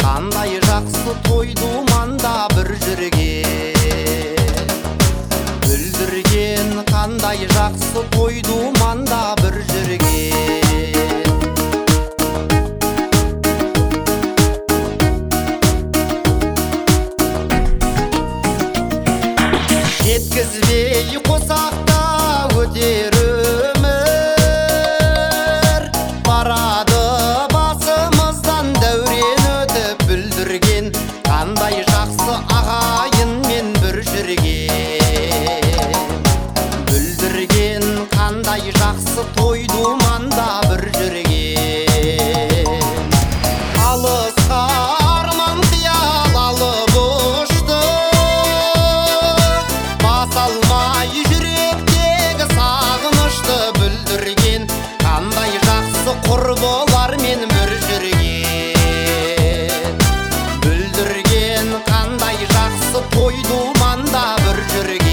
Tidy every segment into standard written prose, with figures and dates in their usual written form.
қандай жақсы тойды манда бір жүрген. Бүлдірген қандай жақсы тойды манда бір жүрген. Жеткізбей қосақта өтер өмір, барады басымыздан дәурен өтіп. Бүлдірген қандай жақсы ағайынмен бір жүрген. Бүлдірген қандай жақсы тойды манда бір жүрген. Алысқа арман қиял алып ұшты, алмай жүректегі сағынышты. Бүлдірген қандай жақсы құрбылармен бір жүрген. Бүлдірген қандай жақсы тойды манда бір жүрген.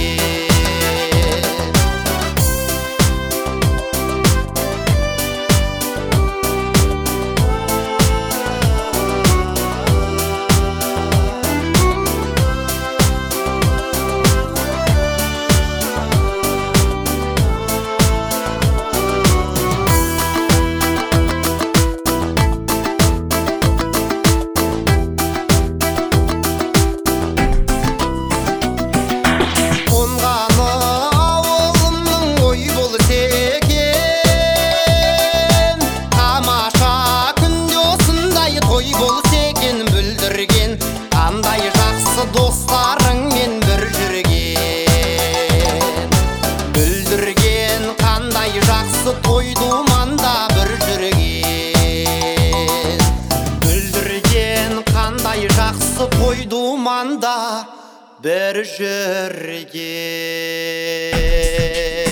Бүлдірген қандай жақсы достарыңмен бір жүрген. Бүлдірген қандай жақсы тойды манда бір жүрген. Бүлдірген қандай жақсы тойды манда бір жүрген.